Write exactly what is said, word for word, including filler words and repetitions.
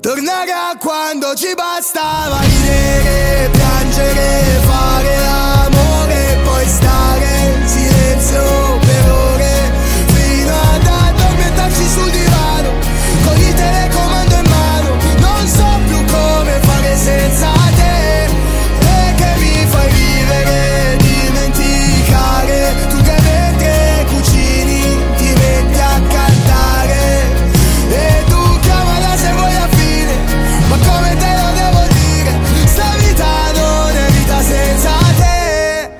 tornare a quando ci bastava ridere, piangere, fare